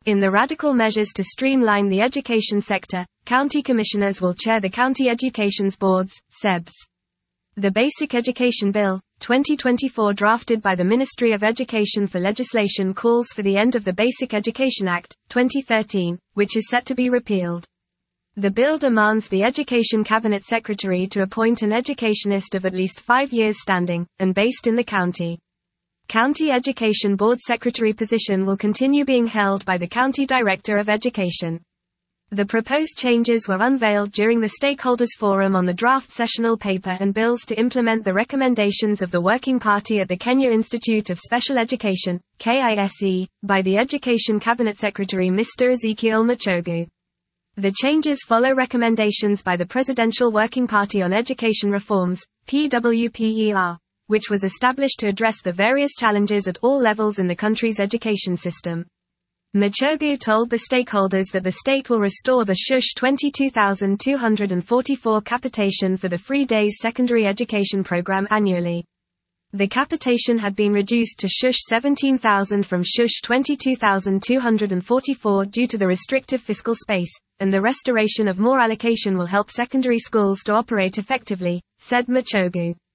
In the radical measures to streamline the education sector, county commissioners will chair the county education boards, SEBs. The Basic Education Bill, 2024 drafted by the Ministry of Education for legislation calls for the end of the Basic Education Act, 2013, which is set to be repealed. The bill demands the Education Cabinet Secretary to appoint an educationist of at least 5 years standing, and based in the county. County Education Board Secretary position will continue being held by the County Director of Education. The proposed changes were unveiled during the Stakeholders Forum on the draft sessional paper and bills to implement the recommendations of the Working Party at the Kenya Institute of Special Education, KISE, by the Education Cabinet Secretary Mr. Ezekiel Machogu. The changes follow recommendations by the Presidential Working Party on Education Reforms, PWPER, which was established to address the various challenges at all levels in the country's education system. Machogu told the stakeholders that the state will restore the SHUSH 22,244 capitation for the free days secondary education program annually. The capitation had been reduced to SHUSH 17,000 from SHUSH 22,244 due to the restrictive fiscal space, and the restoration of more allocation will help secondary schools to operate effectively, said Machogu.